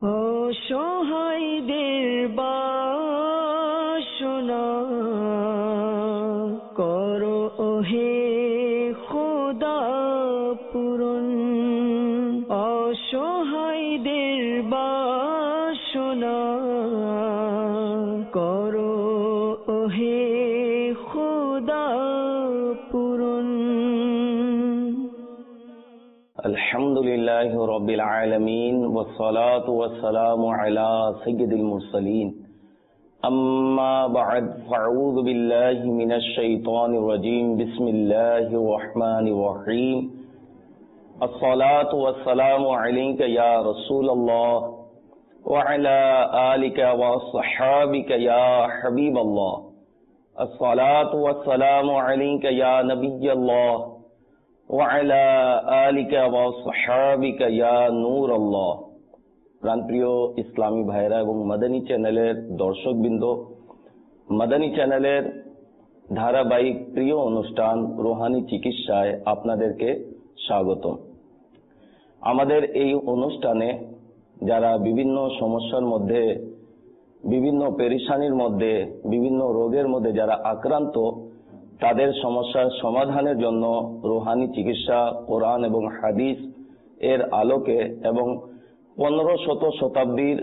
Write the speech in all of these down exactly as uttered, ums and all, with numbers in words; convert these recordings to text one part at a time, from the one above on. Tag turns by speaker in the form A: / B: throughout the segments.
A: অসহায়দের বাসনা করো ওহে খোদা পূরণ। অসহায়দের বাসনা করো ওহে খোদা পূরণ।
B: আলহামদুলিল্লাহি রাব্বিল আলামিন ওয়াসসালাতু ওয়াসসালামু আলা সাইয়্যিদিল মুরসালিন। আম্মা বা'দ, ফাআউযু বিল্লাহি মিনাশ শাইতানির রাজীম। বিসমিল্লাহির রাহমানির রাহিম। আসসালাতু ওয়াসসালামু আলাইকা ইয়া রাসূলুল্লাহ ওয়া আলা আলিকা ওয়া আসহাবিকা ইয়া হাবিবাল্লাহ। আসসালাতু ওয়াসসালামু আলাইকা ইয়া নাবিয়্যাল্লাহ ওয়ালা আলিকা ওয়া সাহাবিকা ইয়া নূরাল্লাহ। প্রাণপ্রিয় ইসলামী ভাইরা এবং মাদানী চ্যানেলের দর্শকবৃন্দ, মাদানী চ্যানেলের ধারাবাহিক প্রিয় অনুষ্ঠান রুহানি চিকিৎসায় আপনাদেরকে স্বাগতম। আমাদের এই অনুষ্ঠানে যারা বিভিন্ন সমস্যার মধ্যে, বিভিন্ন পেরেশানির মধ্যে, বিভিন্ন রোগের মধ্যে যারা আক্রান্ত, তাদের সমস্যার সমাধানের জন্য রুহানি চিকিৎসা কোরআন এবং হাদিস এর আলোকে এবং পনেরো শত শতাব্দীর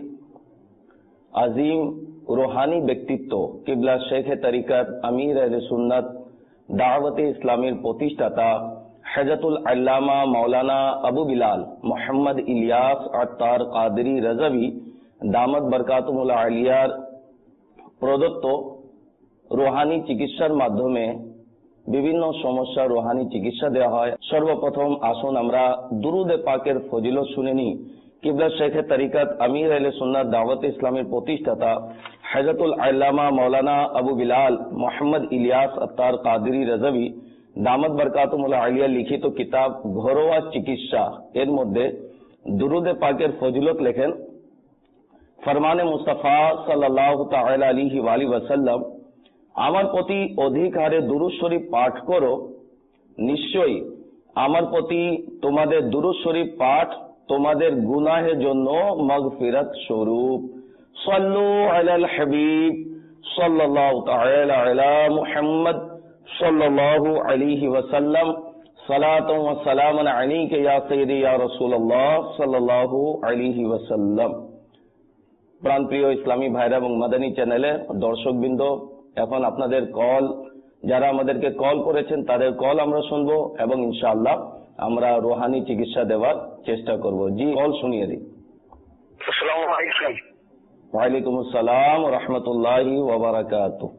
B: আজিম রুহানি ব্যক্তিত্ব কিবলা শেখে তরিকত আমির আহলে সুন্নাত দাওয়াতে ইসলামের প্রতিষ্ঠাতা হযরতুল আল্লামা মাওলানা আবু বিলাল মোহাম্মদ ইলিয়াস আত্তার কাদরি রাজাভী দামাত বরকাতুহুল আলিয়ার প্রদত্ত রুহানি চিকিৎসার মাধ্যমে বিভিন্ন সমস্যা রুহানি চিকিৎসা দেওয়া হয়। সর্বপ্রথম আসুন আমরা দুরুদে পাকের ফজিলত শুনে নিই। কিবলা শেখে তরিকত আমির আহলে সুন্নাত দাওয়াতে ইসলামের প্রতিষ্ঠাতা হযরতুল আল্লামা মাওলানা আবু বিলাল মোহাম্মদ ইলিয়াস আত্তার কাদরি রাজাভী দামাত বরকাতুহুল আলিয়া লিখিত কিতাব ঘরোয়া চিকিৎসা এর মধ্যে দুরুদে পাকের ফজিলত লেখেন, ফরমানে মুস্তাফা সাল্লাল্লাহু তাআলা আলাইহি ওয়া আলিহি ওয়াসাল্লাম, আমার প্রতি অধিক হারে দুরূদ শরীফ পাঠ করো, নিশ্চয়ই আমার প্রতি তোমাদের দুরূদ শরীফ পাঠ তোমাদের গুনাহের জন্য মাগফিরাত স্বরূপ। সাল্লু আলাল হাবিব সাল্লাল্লাহু তাআলা আলা মুহাম্মদ সাল্লাল্লাহু আলাইহি ওয়াসাল্লাম সালাতান ওয়া সালামান আলাইকা ইয়া সাইয়্যিদি ইয়া রাসূলুল্লাহ সাল্লাল্লাহু আলাইহি ওয়াসাল্লাম। প্রাণপ্রিয় ইসলামী ভাইরা এবং মাদানী চ্যানেলের দর্শকবৃন্দ, এখন আপনাদের কল, যারা আমাদেরকে কল করেছেন তাদের কল আমরা শুনবো এবং ইনশাআল্লাহ আমরা রুহানি চিকিৎসা দেওয়ার চেষ্টা করব। জি, কল শুনিয়ে দিই।
C: আসসালামু আলাইকুম।
B: ওয়ালাইকুম আসসালাম ওয়া রাহমাতুল্লাহি ওয়া বারাকাতুহু।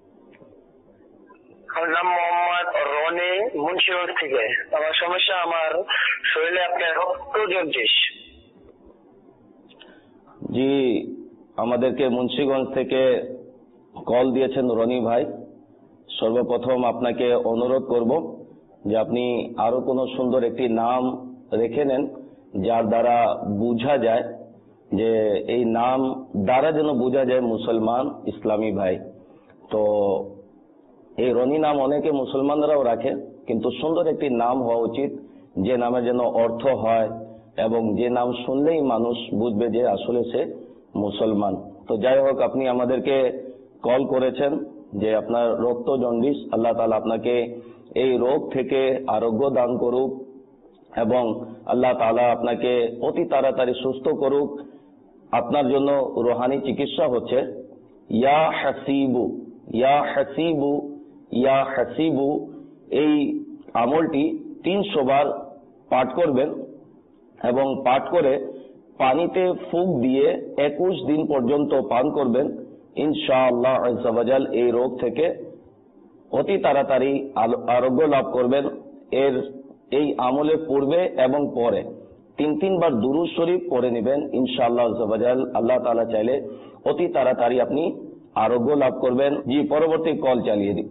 C: আমার নাম মোহাম্মদ রনি, মুন্সিগঞ্জ থেকে। আমার সমস্যা, আমার শরীরে আপনার রক্ত জন্ডিস।
B: জি, আমাদেরকে মুন্সিগঞ্জ থেকে কল দিয়েছেন রনি ভাই। সর্বপ্রথম আপনাকে অনুরোধ করব যে আপনি আরো কোনো সুন্দর একটি নাম রেখে নেন, যার দ্বারা বোঝা যায় যে এই নাম দ্বারা যেন বোঝা যায় মুসলমান ইসলামী ভাই। তো এই রনি নাম অনেকে মুসলমানরাও রাখে, কিন্তু সুন্দর একটি নাম হওয়া উচিত, যে নামে যেন অর্থ হয় এবং যে নাম শুনলেই মানুষ বুঝবে যে আসলে সে মুসলমান। তো যাই হোক, আপনি আমাদেরকে কল করেছেন যে আপনার রক্ত জন্ডিস, আল্লাহ তাআলা আপনাকে এই রোগ থেকে আরোগ্য দান করুক এবং আল্লাহ তাআলা আপনাকে অতি তাড়াতাড়ি সুস্থ করুক। আপনার জন্য রুহানি চিকিৎসা হচ্ছে ইয়া হাসিবু, ইয়া হাসিবু, ইয়া হাসিবু। এই আমলটি তিনশো বার পাঠ করবেন এবং পাঠ করে পানিতে ফুঁক দিয়ে একুশ দিন পর্যন্ত পান করবেন। ইনশাআল্লাহ আযজা ওয়া জাল এই রোগ থেকে অতি তাড়াতাড়ি আরোগ্য লাভ করবেন। এর এই আমলের পূর্বে এবং পরে তিন তিনবার দুরূদ শরীফ পড়ে নেবেন। ইনশাআল্লাহ আযজা ওয়া জাল আল্লাহ তাআলা চাইলে অতি তাড়াতাড়ি আপনি আরোগ্য লাভ করবেন। জি, পরবর্তী কল চালিয়ে দিন।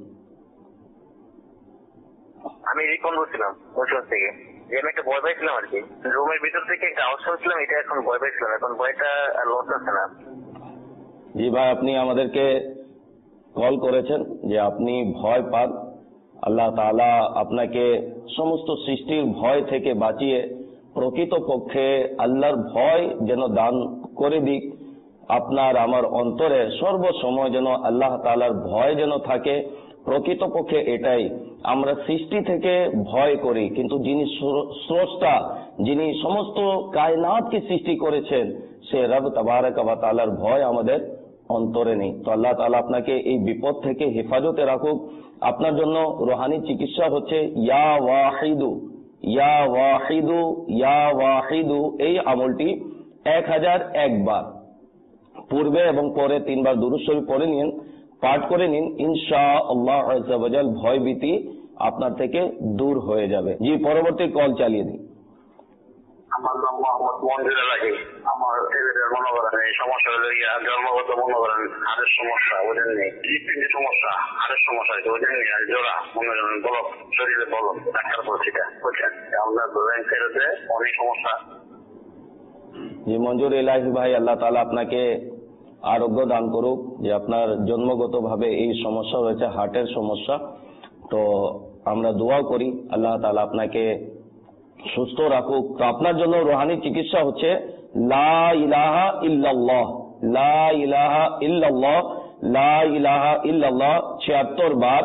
C: আমি রিপন বলছিলাম মুন্সিগঞ্জ থেকে। যে আমি একটা ভয় পাইছিলাম আর কি, রুমের ভিতর থেকে একটা আওয়াজ শুনছিলাম, এটা এখন ভয় পাইছিলাম, এখন ভয়টা আর লড়তেছে না।
B: জি ভাই, আপনি আমাদেরকে কল করেছেন যে আপনি ভয় পান, আল্লাহ তাআলা আপনাকে সমস্ত সৃষ্টির ভয় থেকে বাঁচিয়ে প্রকৃতপক্ষে আল্লাহর ভয় যেন দান করে দিক আপনার আমার অন্তরে সর্বসময় যেন আল্লাহ তাআলার ভয় যেন থাকে। প্রকৃতপক্ষে এটাই আমরা সৃষ্টি থেকে ভয় করি, কিন্তু যিনি স্রষ্টা, যিনি সমস্ত কায়নাতকে সৃষ্টি করেছেন, সে রব তাবারক ওয়া তাআলার ভয় আমাদের অন্তরে নেই। তো আল্লাহ তাআলা আপনাকে এই বিপদ থেকে হেফাজতে রাখুক। আপনার জন্য রুহানি চিকিৎসা হচ্ছে ইয়া ওয়াহিদু, ইয়া ওয়াহিদু, ইয়া ওয়াহিদু। এই আমলটি এক হাজার একবার পূর্বে এবং পরে তিনবার দুরূদ শরীফ পড়ে নিন, পাঠ করে নিন, ইনশাআল্লাহ আযজা ওয়া জাল ভয় ভীতি আপনার থেকে দূর হয়ে যাবে। জি, পরবর্তী কল চালিয়ে দিন।
C: আমার নাম মোহাম্মদ মঞ্জুর আলী। আমার ছেলেদের মনে করেন এই সমস্যা হলো গিয়া জন্মগত মনে করেন হাড়ের সমস্যা, ওজন নেই, হৃদপিণ্ডের সমস্যা, হাড়ের সমস্যা, ওজন নেই, আর জোড়া মনে করেন বলক, শরীরে বলক, ডাক্তার বলছি বুঝছেন, আপনার ধরেন ছেলেতে অনেক সমস্যা।
B: জি মঞ্জুর এলাহি ভাই, আল্লাহ তাআলা আপনাকে আরোগ্য দান করুক। যে আপনার জন্মগত ভাবে এই সমস্যা রয়েছে, হার্টের সমস্যা, তো আমরা দোয়া করি আল্লাহ তাআলা আপনাকে সুস্থ রাখুক। তো আপনার জন্য রুহানি চিকিৎসা হচ্ছে লা ইলাহা ইল্লাল্লাহ, লা ইলাহা ইল্লাল্লাহ, লা ইলাহা ইল্লাল্লাহ ছিয়াত্তর বার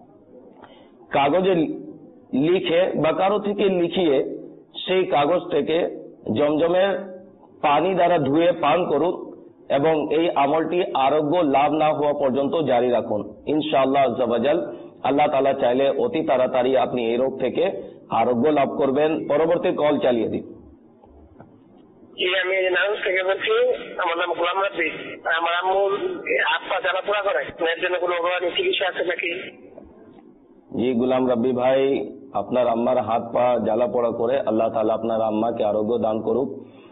B: কাগজে লিখে বা কারো থেকে লিখিয়ে সেই কাগজ থেকে জমজমের পানি দ্বারা ধুয়ে পান করুন এবং এই আমলটি আরোগ্য লাভ না হওয়া পর্যন্ত জারি রাখুন। ইনশাআল্লাহ আযজা ওয়া জাল আল্লাহ তাআলা চাইলে অতি তাড়াতাড়ি আপনি এই রোগ থেকে আরোগ্য লাভ করবেন। পরবর্তী কল চালিয়ে দিন।
C: জি, আমি নারায়ণ থেকে বলছি। আমার নাম গোলাম রাব্বি। আমার আম্মু হাত পা জ্বালা পোড়া করে, এর জন্য কোনো রোগানি চিকিৎসা আছে নাকি?
B: জি গোলাম রাব্বি ভাই, আপনার আম্মার হাত পা জ্বালা পোড়া করে, আল্লাহ তাআলা আপনার আম্মাকে আরোগ্য দান করুক।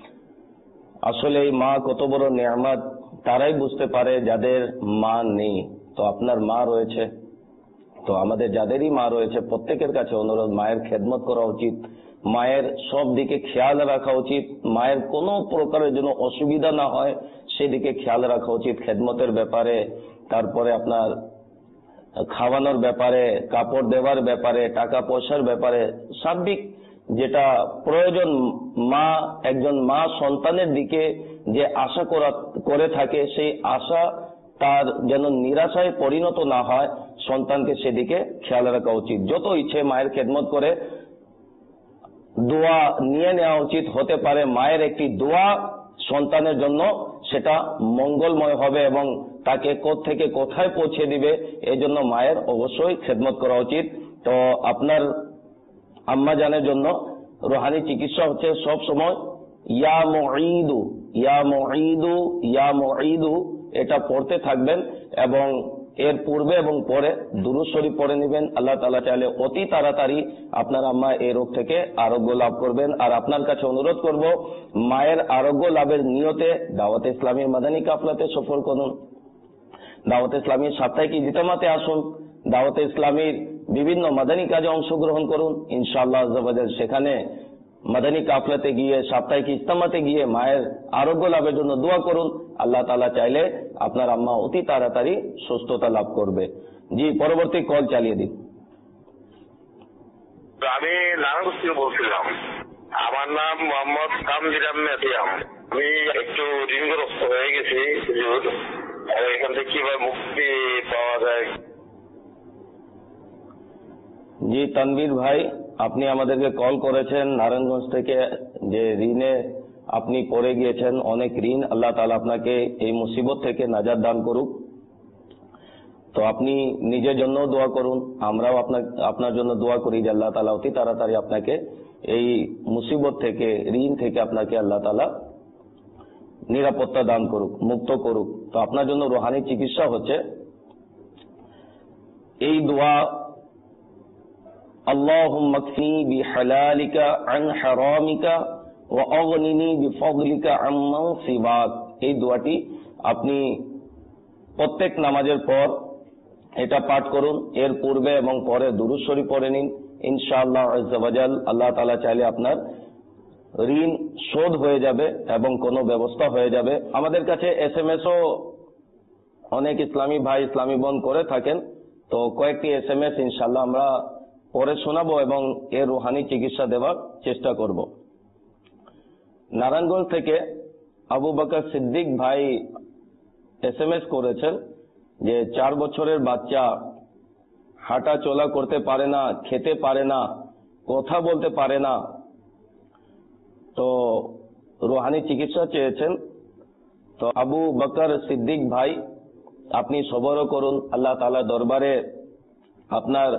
B: আসলে এই মা কত বড় নেয়ামত তারাই বুঝতে পারে যাদের মা নেই। তো আপনার মা রয়েছে, তো আমাদের যাদেরই মা রয়েছে প্রত্যেকের কাছে অনুরোধ, মায়ের খেদমত করা উচিত, মায়ের সব দিকে খেয়াল রাখা উচিত, মায়ের কোনো প্রকারের জন্য অসুবিধা না হয় সেদিকে খেয়াল রাখা উচিত, খেদমতের ব্যাপারে, তারপরে আপনার খাওয়ানোর ব্যাপারে, কাপড় দেওয়ার ব্যাপারে, টাকা পয়সার ব্যাপারে, সার্বিক যেটা প্রয়োজন মা একজন মা সন্তানের দিকে যে আশা করে থাকে সেই আশা তার যেন নিরাশায় পরিণত না হয়, সন্তানকে সেদিকে খেয়াল রাখা উচিত। যত ইচ্ছে মায়ের খেদমত করে দোয়া নিয়ে নেওয়া উচিত। হতে পারে মায়ের একটি দোয়া সন্তানের জন্য সেটা মঙ্গলময় হবে এবং তাকে কোত্থেকে কোথায় পৌঁছে দিবে, এই জন্য মায়ের অবশ্যই খেদমত করা উচিত। তো আপনার আম্মা জানের জন্য রুহানি চিকিৎসা হচ্ছে সব সময় ইয়া মুঈদু, ইয়া মুঈদু, ইয়া মুঈদু এটা পড়তে থাকবেন এবং এর পূর্বে এবং পরে দুরূদ শরীফ পড়ে নেবেন। আল্লাহ তাআলা চাইলে অতি তাড়াতাড়ি আপনার আম্মা এই রোগ থেকে আরোগ্য লাভ করবেন। আর আপনার কাছে অনুরোধ করব, মায়ের আরোগ্য লাভের নিয়তে দাওয়াত ইসলামীর মাদানী কাফলাতে সফর করুন, দাওয়াত ইসলামীর সাপ্তাহিক ইজতেমাতে আসুন, দাওয়াত ইসলামীর বিভিন্ন মাদানী কাজে অংশগ্রহণ করুন। ইনশাআল্লাহ আযজা ওয়া জাল সেখানে মাদানী কাফলাতে গিয়ে, সাপ্তাহিক ইজতেমাতে গিয়ে মায়ের আরোগ্য লাভের জন্য দোয়া করুন। আল্লাহ তাআলা চাইলে আপনার আম্মা অতি তাড়াতাড়ি সুস্থতা লাভ করবে। জি, পরবর্তী কল চালিয়ে দিন।
C: আমি নারায়ণ থেকে বলছিলাম। আমার নাম মোহাম্মদ কামজির আহমেদ। আমি একটু ঋণগ্রস্ত হয়ে গেছি, এখান থেকে কিভাবে মুক্তি পাওয়া যায়?
B: জি তানভীর ভাই, আপনি আমাদেরকে কল করেছেন নারায়ণগঞ্জ থেকে, যে ঋণে আপনি পড়ে গিয়েছেন, অনেক ঋণ, আল্লাহ তাআলা আপনাকে এই মুসিবত থেকে নাজাত দান করুক। তো আপনি নিজের জন্য দোয়া করুন, আমরাও আপনার আপনার জন্য দোয়া করি যে আল্লাহ তাআলা অতি তাড়াতাড়ি আপনাকে এই মুসিবত থেকে, ঋণ থেকে আপনাকে আল্লাহ তাআলা নিরাপত্তা দান করুক, মুক্ত করুক। তো আপনার জন্য রুহানি চিকিৎসা হচ্ছে এই দোয়া, আল্লাহুম্মা কফিনি বিহালালিকা আন হারামিকা ওয়া আগনিনি বিফদলিকা আম্মান সিওয়াক। এই দোয়াটি আপনি প্রত্যেক নামাজের পর এটা পাঠ করুন, এর পূর্বে এবং পরে দুরূদ শরীফ পড়ে নিন। ইনশাআল্লাহ আযজা ওয়া জাল আল্লাহ তাআলা চাইলে আপনার ঋণ শোধ হয়ে যাবে এবং কোনো ব্যবস্থা হয়ে যাবে। আমাদের কাছে এস এম এস ও অনেক ইসলামী ভাই, ইসলামী বোন করে থাকেন, তো কয়েকটি এস এম এস ইনশাআল্লাহ আমরা পরে শোনাবো এবং এর রুহানি চিকিৎসা দেওয়ার চেষ্টা করব। নারায়ণগঞ্জ থেকে আবু বকর সিদ্দিক ভাই এস এম এস করেছেন যে চার বছরের বাচ্চা হাঁটা চলা করতে পারে না, খেতে পারে না, কথা বলতে পারে না, তো রুহানি চিকিৎসা চেয়েছেন। তো আবু বকর সিদ্দিক ভাই, আপনি সবরও করুন, আল্লাহ তাআলা দরবারে আপনার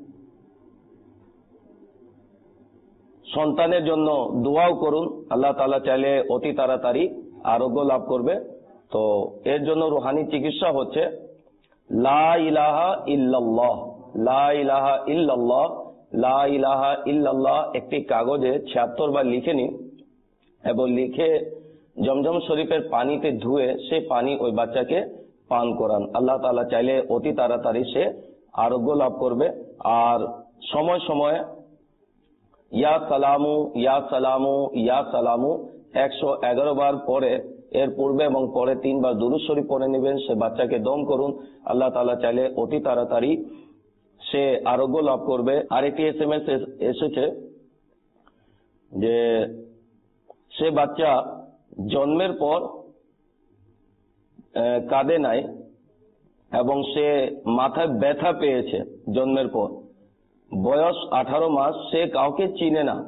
B: সন্তানের জন্য দোয়াও করুন। আল্লাহ তাআলা চাইলে অতি তাড়াতাড়ি আরোগ্য লাভ করবে। তো এর জন্য রুহানি চিকিৎসা হচ্ছে লা ইলাহা ইল্লাল্লাহ, লা ইলাহা ইল্লাল্লাহ, লা ইলাহা ইল্লাল্লাহ একটি কাগজে ছিয়াত্তর বার লিখে নিন এবং লিখে জমজম শরীফের পানিতে ধুয়ে সে পানি ওই বাচ্চাকে পান করান। আল্লাহ তাআলা চাইলে অতি তাড়াতাড়ি সে আরোগ্য লাভ করবে। আর সময় সময়ে ইয়া সালামু ইয়া সালামু ইয়া সালামু একশো এগারো বার পরে এর পূর্বে এবং পরে তিনবার দুরূদ শরীফ পড়ে নেবেন, সে বাচ্চাকে দম করুন। আল্লাহ তাআলা চাইলে অতি তাড়াতাড়ি সে আরোগ্য লাভ করবে। আরেকটি এস এম এস এসেছে যে সে বাচ্চা জন্মের পর কাঁদে নাই এবং সে মাথায় ব্যথা পেয়েছে জন্মের পর, বয়স আঠারো মাস, সে কাউকে চিনে না,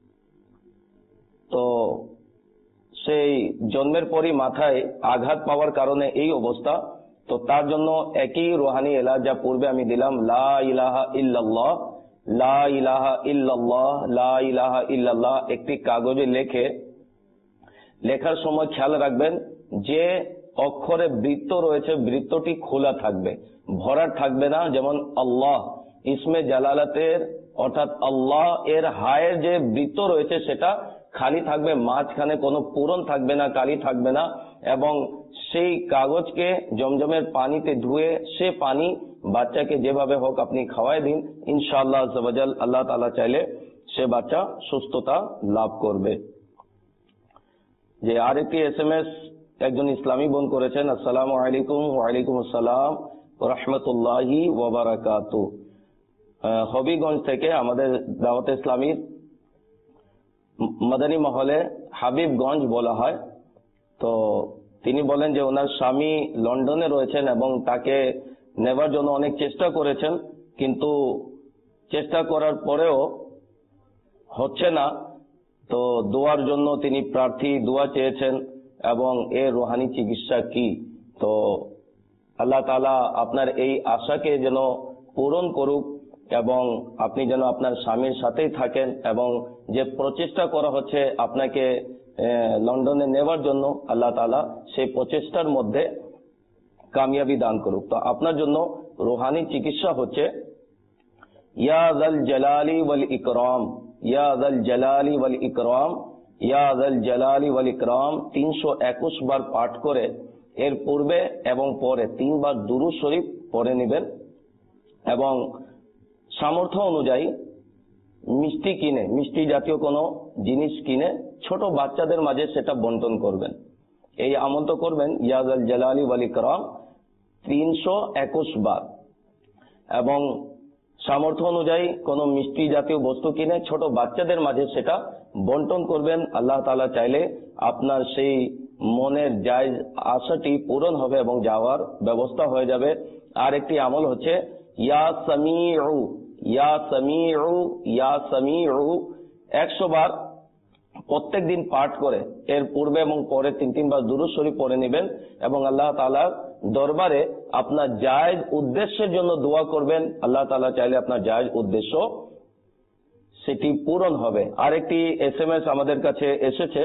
B: তো সেই জন্মের পরই মাথায় আঘাত পাওয়ার কারণে এই অবস্থা। তো তার জন্য একই রুহানি এলাজ যা পূর্বে আমি দিলাম, লা ইলাহা ইল্লাল্লাহ, লা ইলাহা ইল্লাল্লাহ, লা ইলাহা ইল্লাল্লাহ একটি কাগজে লেখে, লেখার সময় খেয়াল রাখবেন যে অক্ষরে বৃত্ত রয়েছে বৃত্তটি খোলা থাকবে, ভরাট থাকবে না। যেমন আল্লাহ ইসমে জালালাতের অর্থাৎ আল্লাহ এর হায়ের যে বৃত্ত রয়েছে সেটা খালি থাকবে, মাঝখানে কোনো পূরণ থাকবে না, কালি থাকবে না। এবং সেই কাগজকে জমজমের পানিতে ধুয়ে সে পানি বাচ্চাকে যেভাবে হোক আপনি খাওয়াই দিন, ইনশাআল্লাহ আজ্জা ওয়া জাল আল্লাহ তাআলা চাইলে সে বাচ্চা সুস্থতা লাভ করবে। যে আরেকটি এস এম এস একজন ইসলামী বোন করেছেন, আসসালামু আলাইকুম। ওয়া আলাইকুম আসসালাম ওয়া রাহমাতুল্লাহি ওয়া বারাকাতুহু। হবিগঞ্জ থেকে, আমাদের দাওয়াত ইসলামীর মাদানী মহলে হাবিবগঞ্জ বলা হয়। তো তিনি বলেন যে ওনার স্বামী লন্ডনে রয়েছেন এবং তাকে নেবার জন্য অনেক চেষ্টা করেছেন, কিন্তু চেষ্টা করার পরেও হচ্ছে না। তো দোয়ার জন্য তিনি প্রার্থী, দোয়া চেয়েছেন এবং এর রুহানি চিকিৎসা কি। তো আল্লাহ তাআলা আপনার এই আশাকে যেন পূরণ করুক এবং আপনি যেন আপনার স্বামীর সাথেই থাকেন এবং যে প্রচেষ্টা করা হচ্ছে আপনাকে লন্ডনে নেবার জন্য, আল্লাহ তাআলা সেই প্রচেষ্টার মধ্যে কামিয়াবি দান করুক। তো আপনার জন্য রুহানি চিকিৎসা হচ্ছে ইয়া যাল জালালি ওয়াল ইকরাম, ইয়া যাল জালালি ওয়াল ইকরাম, ইয়া যাল জালালি ওয়াল ইকরাম তিনশো একুশ বার পাঠ করে এর পূর্বে এবং পরে তিনবার দুরূদ শরীফ পড়ে নেবেন এবং সামর্থ্য অনুযায়ী মিষ্টি কিনে, মিষ্টি জাতীয় কোনো জিনিস কিনে ছোট বাচ্চাদের মাঝে সেটা বন্টন করবেন। এই আমন্ত্রণ করবেন ইয়া যাল জালালি ওয়াল ইকরাম তিনশো একুশ বার এবং সামর্থ্য অনুযায়ী কোনো মিষ্টি জাতীয় বস্তু কিনে ছোট বাচ্চাদের মাঝে সেটা বন্টন করবেন। আল্লাহ তাআলা চাইলে আপনার সেই মনের জায়েজ আশাটি পূরণ হবে এবং যাওয়ার ব্যবস্থা হয়ে যাবে। আর একটি আমল হচ্ছে ইয়া সামিউ, ইয়া সামিউ, ইয়া সামিউ একশো বার প্রত্যেক দিন পাঠ করে এর পূর্বে এবং পরে তিন তিনবার দুরূদ শরীফ পড়ে নেবেন এবং আল্লাহ তাআলার দরবারে আপনার জায়েজ উদ্দেশ্যের জন্য দোয়া করবেন। আল্লাহ তাআলা চাইলে আপনার জায়েজ উদ্দেশ্য সেটি পূরণ হবে। আরেকটি এস এম এস আমাদের কাছে এসেছে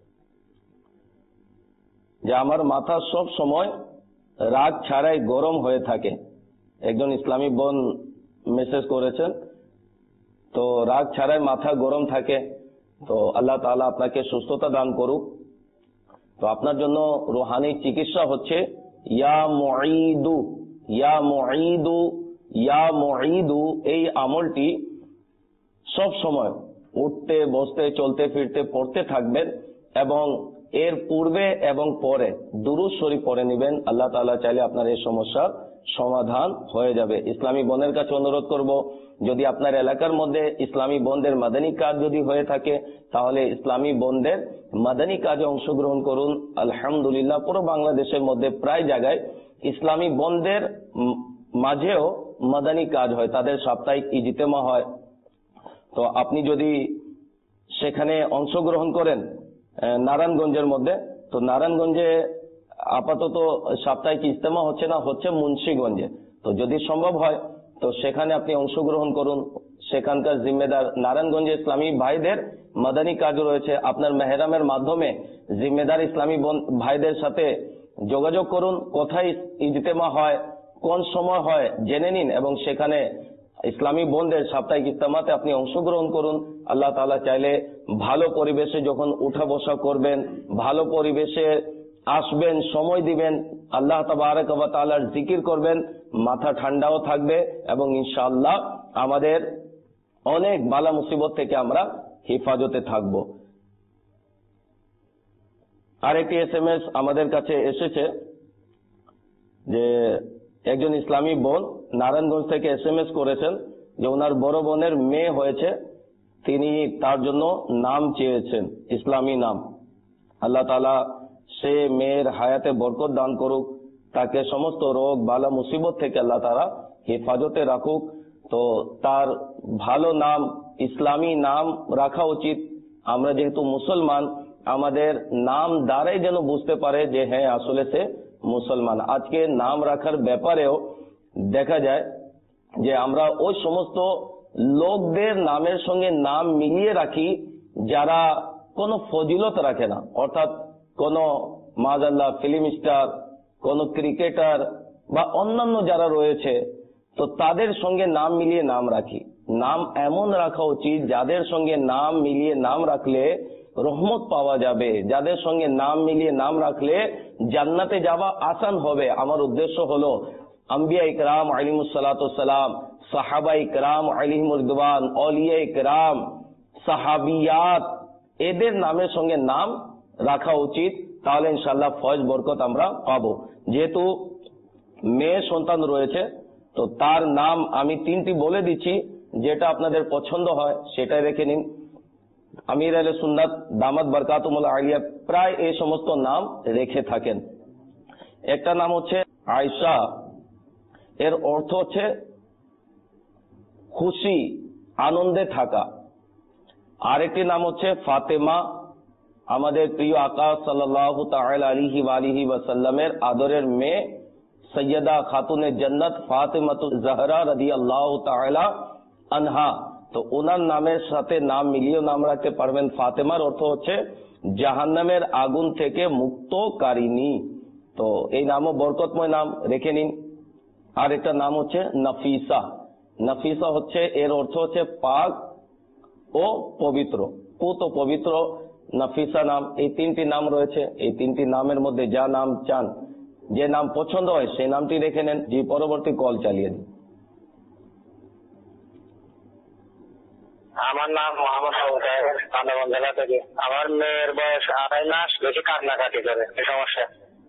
B: যে আমার মাথা সব সময় রাগ ছাড়াই গরম হয়ে থাকে। একজন ইসলামী বোন মেসেজ করেছেন, তো রাগ ছাড়াই মাথা গরম থাকে। তো আল্লাহ তাআলা আপনাকে সুস্থতা দান করুক। তো আপনার জন্য রুহানি চিকিৎসা হচ্ছে ইয়া মুঈদু, ইয়া মুঈদু, ইয়া মুঈদু এই আমলটি সব সময় উঠতে বসতে চলতে ফিরতে পড়তে থাকবেন এবং এর পূর্বে এবং পরে দুরূদ শরীফ পড়ে নেবেন। আল্লাহ তাআলা চাইলে আপনার এই সমস্যার সমাধান হয়ে যাবে। ইসলামী বোনের কাছে অনুরোধ করব, যদি আপনার এলাকার মধ্যে ইসলামী বোনদের মাদানী কাজ যদি হয়ে থাকে, তাহলে ইসলামী বোনদের মাদানী কাজে অংশগ্রহণ করুন। আলহামদুলিল্লাহ, পুরো বাংলাদেশের মধ্যে প্রায় জায়গায় ইসলামী বোনদের মাঝেও মাদানী কাজ হয়, তাদের সাপ্তাহিক ইজতেমা হয়। তো আপনি যদি সেখানে অংশগ্রহণ করেন নারায়ণগঞ্জের মধ্যে, তো নারায়ণগঞ্জে আপাতত সাপ্তাহিক ইজতেমা হচ্ছে না, হচ্ছে মুন্সিগঞ্জে। তো যদি সম্ভব হয় তো সেখানে আপনি অংশগ্রহণ করুন। সেখানকার জিম্মেদার নারায়ণগঞ্জে ইসলামী ভাইদের মাদানী কাজ রয়েছে, আপনার মেহরামের মাধ্যমে জিম্মেদার ইসলামী ভাইদের সাথে যোগাযোগ করুন। কোথায় ইজতেমা হয়, কোন সময় হয় জেনে নিন, এবং সেখানে ইসলামী বোনদের সাপ্তাহিক ইজতেমাতে আপনি অংশগ্রহণ করুন। আল্লাহ তাআলা চাইলে ভালো পরিবেশে যখন উঠা বসা করবেন, ভালো পরিবেশে আসবেন, সময় দিবেন, আল্লাহ তাবারক ওয়া তাআলার জিকির করবেন, মাথা ঠান্ডাও থাকবে এবং ইনশাআল্লাহ আমাদের অনেক বালা মুসিবত থেকে আমরা হেফাজতে থাকব। আরেকটি এসএমএস আমাদের কাছে এসেছে যে একজন ইসলামী বোন নারায়ণগঞ্জ থেকে এসএমএস করেছেন যে ওনার বড় বোনের মেয়ে হয়েছে, তিনি তার জন্য নাম চেয়েছেন, ইসলামী নাম। আল্লাহ তাআলা সে মেয়ের হায়াতে বরকত দান করুক, তাকে সমস্ত রোগ বালা মুসিবত থেকে আল্লাহ তাআলা হেফাজতে রাখুক। তো তার ভালো নাম, ইসলামী নাম রাখা উচিত। আমরা যেহেতু মুসলমান, আমাদের নাম দ্বারাই যেন বুঝতে পারে যে হ্যাঁ আসলে সে মুসলমান। আজকে নাম রাখার ব্যাপারেও দেখা যায় যে আমরা ওই সমস্ত লোকদের নামের সঙ্গে নাম মিলিয়ে রাখি যারা কোনো ফজিলত রাখে না, অর্থাৎ কোন মাযাল্লাহ ফিল্ম স্টার, কোন ক্রিকেটার বা অন্যান্য যারা রয়েছে, তো তাদের সঙ্গে নাম মিলিয়ে নাম রাখি। নাম এমন রাখা উচিত যাদের সঙ্গে নাম মিলিয়ে নাম রাখলে রহমত পাওয়া যাবে, যাদের সঙ্গে নাম মিলিয়ে নাম রাখলে জান্নাতে যাওয়া আসান হবে। আমার উদ্দেশ্য হলো আম্বিয়া ইকরাম আলাইহিমুস সালাতু ওয়াস সালাম, সাহাবা ইকরাম আলাইহিমুর রিদওয়ান, আউলিয়া ইকরাম, সাহাবিয়াত, এদের নামের সঙ্গে নাম রাখা উচিত। তাহলে ইনশাআল্লাহ ফয়েজ বরকত আমরা পাবো। যেহেতু মেয়ে সন্তান রয়েছে, তো তার নাম আমি তিনটি বলে দিচ্ছি, যেটা আপনাদের পছন্দ হয় সেটাই রেখে নিন। আমির আহলে সুন্নাত দামাত বারকাতুহুল আলিয়া প্রায় এই সমস্ত নাম রেখে থাকেন। একটা নাম হচ্ছে আয়েশা, এর অর্থ হচ্ছে খুশি, আনন্দে থাকা। আরেকটি নাম হচ্ছে ফাতেমা, আমাদের প্রিয় আকা সাল্লাল্লাহু তাআলা আলাইহি ওয়া আলিহি ওয়াসাল্লামের আদরের মেয়ে সৈয়দা খাতুনে জান্নাত ফাতেমাতুজ জাহরা রাদিয়াল্লাহু তাআলা আনহা। তো ওনার নামের সাথে নাম মিলিয়ে নাম রাখতে পারবেন। ফাতেমার অর্থ হচ্ছে জাহান্নামের আগুন থেকে মুক্তকারিণী। তো এই নামও বরকতময় নাম, রেখে নিন। আর একটা নাম হচ্ছে নাফিসা। নাফিসা হচ্ছে, এর অর্থ হচ্ছে পাক ও পবিত্র, পুত ও পবিত্র নাফিসা নাম। এই তিনটি নাম রয়েছে, এই তিনটি নামের মধ্যে যা নাম চান, যে নাম পছন্দ হয় সেই নামটি রেখে নেন। যে পরবর্তী কল চালিয়ে দিন।
C: আমার নাম মোহাম্মদ সৌদার, বান্দরবান জেলা থেকে। আমার মেয়ের বয়স আড়াই মাস, বেশি কান্নাকাটি করে, এই সমস্যা।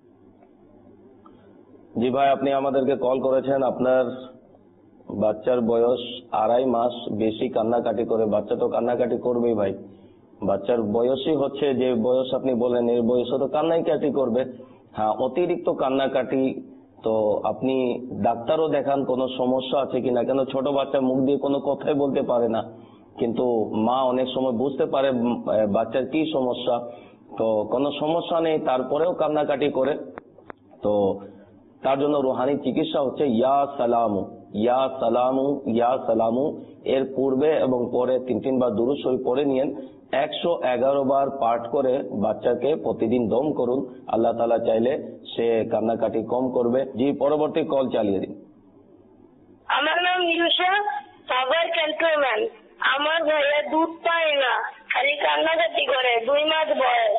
B: জি ভাই, আপনি আমাদেরকে কল করেছেন, আপনার বাচ্চার বয়স আড়াই মাস, বেশি কান্নাকাটি করে। বাচ্চা তো কান্নাকাটি করবেই ভাই, বাচ্চার বয়সই হচ্ছে যে বয়স আপনি বলেন, এই বয়সে তো কান্নাকাটি করবে। হ্যাঁ, অতিরিক্ত কান্নাকাটি, তো আপনি ডাক্তারও দেখান কোনো সমস্যা আছে কিনা। কেন ছোট বাচ্চা মুখ দিয়ে কোনো কথাই বলতে পারে না, কিন্তু মা অনেক সময় বুঝতে পারে বাচ্চার কি সমস্যা। তো কোনো সমস্যা নেই, তারপরেও কান্নাকাটি করে, তো তার জন্য রুহানি চিকিৎসা হচ্ছে ইয়া সালামু, ইয়া সালামু, ইয়া সালামু। এর পূর্বে এবং পরে তিন তিনবার দুরূদ শরীফ পড়ে নিয়েন। একশো এগারো বার পাঠ করে বাচ্চাকে প্রতিদিন দম করুন। আল্লাহ তাআলা চাইলে সে কান্নাকাটি কম করবে। জি, পরবর্তী কল চালিয়ে দিন।
D: আমার নাম ইউসা, সাভার ক্যান্টনমেন্ট। আমার ভাইয়া দুধ পায় না, খালি কান্নাকাটি করে, দুই মাস বয়স।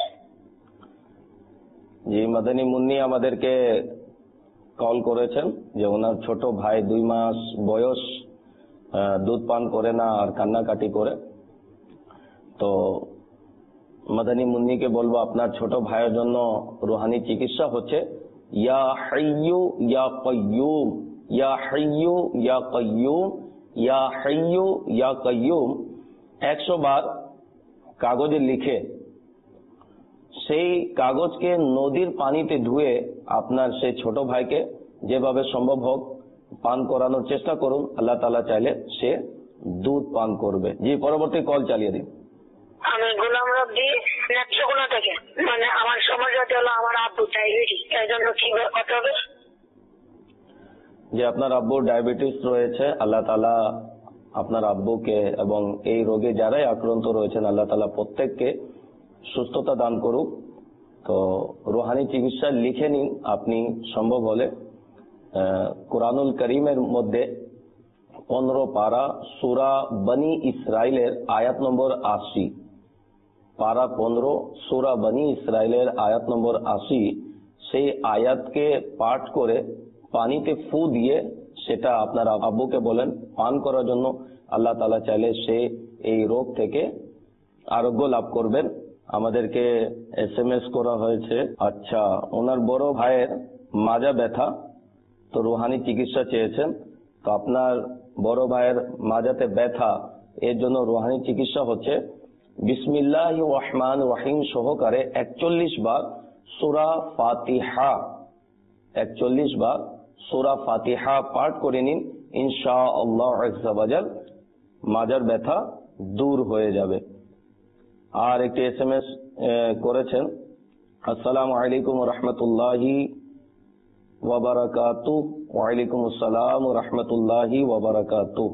B: জি, মাদানী মুন্নি আমাদেরকে কল করেছেন যে ওনার ছোট ভাই দুই মাস বয়স, দুধ পান করে না আর কান্নাকাটি করে। তো মাদানী মুন্নিকে বলবো আপনার ছোট ভাইয়ের জন্য রুহানি চিকিৎসা হচ্ছে ইয়া হাইয়ু ইয়া কাইয়ুম, ইয়া হাইয়ু ইয়া কাইয়ুম, ইয়া হাইয়ু ইয়া কাইয়ুম একশো বার কাগজে লিখে সেই কাগজকে নদীর পানিতে ধুয়ে আপনার সেই ছোট ভাইকে যেভাবে সম্ভব হোক পান করানোর চেষ্টা করুন। আল্লাহ তাআলা চাইলে সে দুধ পান করবে। জি, পরবর্তী কল চালিয়ে দিন।
D: আমি গোলাম রব্বি নেত্রকোনা থেকে, মানে আমার সমস্যাটা হলো আমার আব্বু ডায়াবেটিস, এর জন্য কি করতে হবে?
B: যে আপনার আব্বুর ডায়াবেটিস রয়েছে, আল্লাহ তাআলা আপনার আব্বুকে এবং এই রোগে যারাই আক্রান্ত রয়েছেন আল্লাহ তাআলা প্রত্যেককে সুস্থতা দান করুক। তো রুহানি চিকিৎসা লিখে নিন আপনি সম্ভব হলে। কুরআনুল কারীমের মধ্যে পনেরো পারা সূরা বনি ইসরাইলের আয়াত নম্বর আশি, পারা পনেরো সূরা বনি ইসরাইলের আয়াত নম্বর আশি, সেই আয়াতকে পাঠ করে পানিতে ফু দিয়ে সেটা আপনার আব্বুকে বলেন পান করার জন্য। আল্লাহ তাআলা চাইলে সে এই রোগ থেকে আরোগ্য লাভ করবেন। আমাদেরকে এস এম এস করা হয়েছে, আচ্ছা ওনার বড় ভাইয়ের মাজা ব্যথা, তো রুহানি চিকিৎসা চেয়েছেন। তো আপনার বড় ভাইয়ের মাজাতে ব্যথা, এর জন্য রুহানি চিকিৎসা হচ্ছে বিসমিল্লাহির রহমানির রহিম সহকারে একচল্লিশ বার সূরা ফাতিহা, একচল্লিশ বার সূরা ফাতিহা পাঠ করে নিন, ইনশাআল্লাহ আযজা ওয়াজাল মাজার ব্যথা দূর হয়ে যাবে। আর একটি এস এম এস করেছেন, আসসালামু আলাইকুম ওয়া রাহমাতুল্লাহি ওয়া বারাকাতুহু। ওয়া আলাইকুম আসসালাম ওয়া রাহমাতুল্লাহি ওয়া বারাকাতুহু।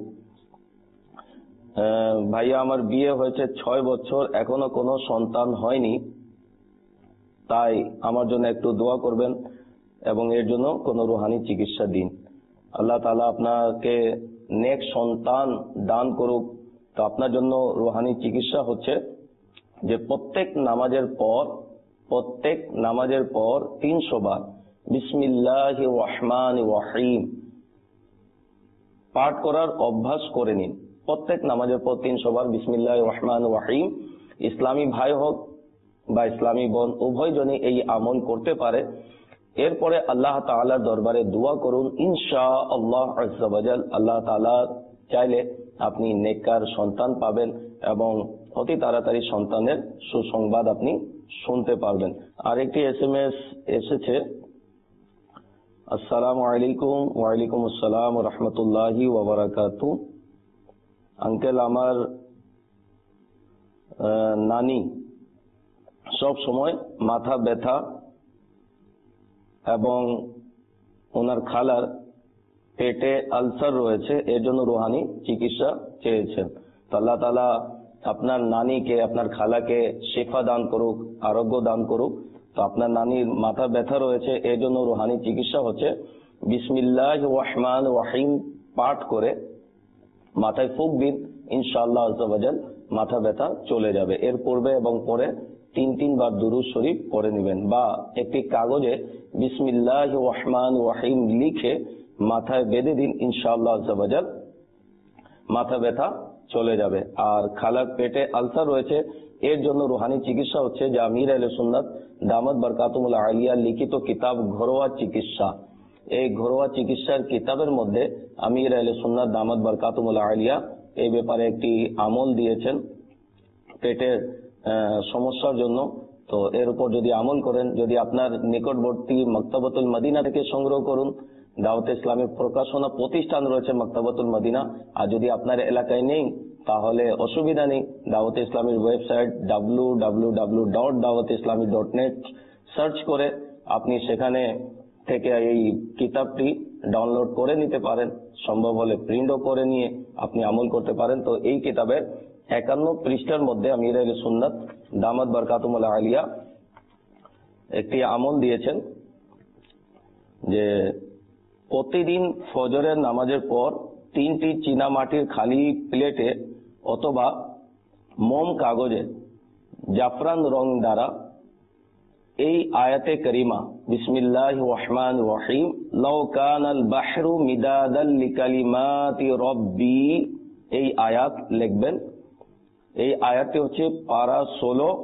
B: ভাইয়া আমার বিয়ে হয়েছে ছয় বছর, এখনো কোনো সন্তান হয়নি, তাই আমার জন্য একটু দোয়া করবেন এবং এর জন্য কোনো রুহানি চিকিৎসা দিন। আল্লাহ তাআলা আপনাকে নেক সন্তান দান করুক। তো আপনার জন্য রুহানি চিকিৎসা হচ্ছে যে প্রত্যেক নামাজের পর প্রত্যেক নামাজের পর তিনশো বার বিসমিল্লাহির রহমানির রহিম পাঠ করার অভ্যাস করে নিন। প্রত্যেক নামাজের পর তিনশো বার বিসমিল্লাহির রহমানির রহিম। ইসলামী ভাই হোক বা ইসলামী বোন উভয় জনই এই আমল করতে পারে। এরপরে আল্লাহ তাআলার দরবারে দোয়া করুন, ইনশাআল্লাহ আযজা ওয়াজাল আল্লাহ তাআলা চাইলে আপনি নেককার সন্তান পাবেন এবং অতি তাড়াতাড়ি সন্তানের সুসংবাদ আপনি শুনতে পারবেন। আর একটি এস এম এস এসেছে, আসসালামু আলাইকুম। ওয়া আলাইকুম আসসালাম ওয়া রাহমাতুল্লাহি ওয়া বারাকাতুহু। আঙ্কেল, আমার নানি সব সময় মাথা ব্যথা এবং ওনার খালার পেটে আলসার রয়েছে, এর জন্য রুহানি চিকিৎসা চেয়েছেন। তো আল্লাহ তাআলা আপনার নানিকে আপনার খালাকে শিফা দান করুক, আরোগ্য দান করুক। তো আপনার নানির মাথা ব্যথা রয়েছে, এর জন্য রুহানি চিকিৎসা হচ্ছে বিসমিল্লাহির রহমানির রহিম পাঠ করে মাথায় ফুঁক দিন, ইনশাআল্লাহ আযজা ওয়াজাল মাথা ব্যথা চলে যাবে। এর পূর্বে এবং পরে তিন তিনবার দুরূদ শরীফ পড়ে নেবেন বা একটি কাগজে বিসমিল্লাহির রহমানির রহিম লিখে মাথায় বেঁধে দিন, ইনশাআল্লাহ আযজা ওয়াজাল মাথা ব্যথা চলে যাবে। আর খালার পেটে আলসার রয়েছে, এর জন্য রুহানি চিকিৎসা হচ্ছে যে আমির আহলে সুন্নাত দামাত বরকাতুহুল আলিয়া লিখিত কিতাব ঘরোয়া চিকিৎসা। এই ঘরোয়া চিকিৎসার কিতাবের মধ্যে আমির আহলে সুন্নাত দামাত বরকাতুহুল আলিয়া এই ব্যাপারে একটি আমল দিয়েছেন পেটের সমস্যার জন্য। তো এর উপর যদি আমল করেন, যদি আপনার নিকটবর্তী মাকতাবাতুল মদিনা থেকে সংগ্রহ করুন, দাওয়াত ইসলামের প্রকাশনা প্রতিষ্ঠান রয়েছে মাকতাবাতুল মদিনা। আর যদি আপনার এলাকায় নেই তাহলে অসুবিধা নেই, দাওয়াত ইসলামের website W W W dot Dawat Islami dot net search করে আপনি সেখানে থেকে এই কিতাবটি ডাউনলোড করে নিতে পারেন, সম্ভব হলে প্রিন্টও করে নিয়ে আপনি আমল করতে পারেন। তো এই কিতাবের একান্ন পৃষ্ঠার মধ্যে আমির আহলে সুন্নাত দামাত বরকাতুহুল আলিয়া একটি আমল দিয়েছেন যে প্রতিদিন ফজরের নামাজের পর তিনটি চীনা মাটির খালি প্লেটে অথবা মোম কাগজে জাফরান রং দ্বারা এই আয়াতে করিমা বিসমিল্লাহির রহমানির রহিম লাউ কানাল বাহরু মিদাদাল লিকালিমাতি রব্বি এই আয়াত লিখবেন। এই আয়াতটি হচ্ছে পারা ষোলো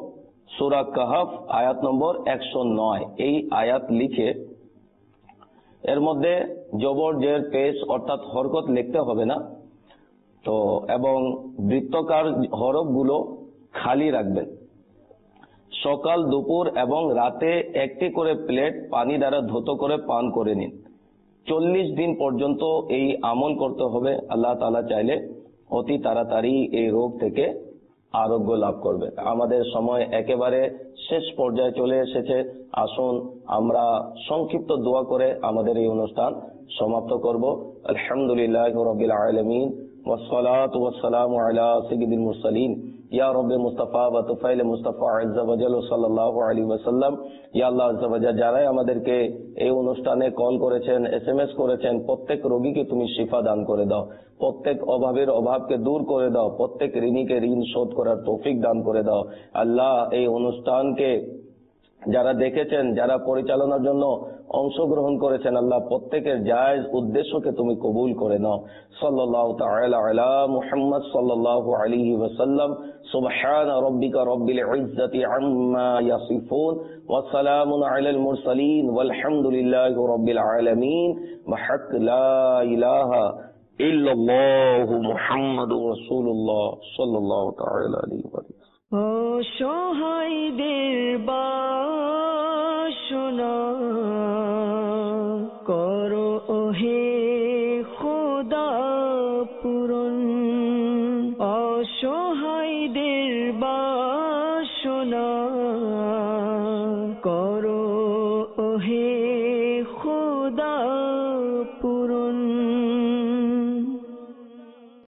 B: সূরা কাহফ আয়াত নম্বর একশো নয়। এই আয়াত লিখে এর মধ্যে জবর জের পেশ অর্থাৎ হরকত লিখতে হবে না তো, এবং বৃত্তকার হরফগুলো খালি রাখবেন। সকাল, দুপুর এবং রাতে একটি করে প্লেট পানি দ্বারা ধৌত করে পান করে নিন। চল্লিশ দিন পর্যন্ত এই আমল করতে হবে। আল্লাহ তাআলা চাইলে অতি তাড়াতাড়ি এই রোগ থেকে আরোগ্য লাভ করবে। আমাদের সময় একেবারে শেষ পর্যায়ে চলে এসেছে। আসুন আমরা সংক্ষিপ্ত দোয়া করে আমাদের এই অনুষ্ঠান সমাপ্ত করব। আলহামদুলিল্লাহি রাব্বিল আলামিন ওয়াসসালাতু ওয়াসসালামু আলা সাইয়্যিদিল মুরসালিন ইয়া রব্বে মুস্তাফা ওয়া তুফাইল মুস্তাফা আযজা ওয়া জাল্লা সাল্লাল্লাহু আলাইহি ওয়াসাল্লাম। ইয়া আল্লাহ আযজা ওয়া জাল্লা, যারাই আমাদেরকে এই অনুষ্ঠানে কল করেছেন, এসএমএস করেছেন, প্রত্যেক রোগীকে তুমি শিফা দান করে দাও, প্রত্যেক অভাবের অভাবকে দূর করে দাও, প্রত্যেক ঋণীকে ঋণ শোধ করার তৌফিক দান করে দাও। আল্লাহ এই অনুষ্ঠানকে যারা দেখেছেন, যারা পরিচালনার জন্য অংশগ্রহণ করেছেন, আল্লাহ প্রত্যেকের জায়েজ উদ্দেশ্যকে তুমি কবুল করে নাও। সাল্লাল্লাহু তাআলা আলা মুহাম্মদ সাল্লাল্লাহু আলাইহি ওয়াসাল্লাম। সুবহানা রাব্বিকা রাব্বিল ইজ্জাতি আম্মা ইয়াসিফুন ওয়া সালামুন আলাল মুরসালিন ওয়ালহামদুলিল্লাহি রাব্বিল আলামিন। বিহাক লা ইলাহা ইল্লাল্লাহু মুহাম্মাদুর রাসূলুল্লাহ সাল্লাল্লাহু তাআলা আলাইহি ওয়া সাল্লাম।
A: অসহায়দের বাসনা করো ওহে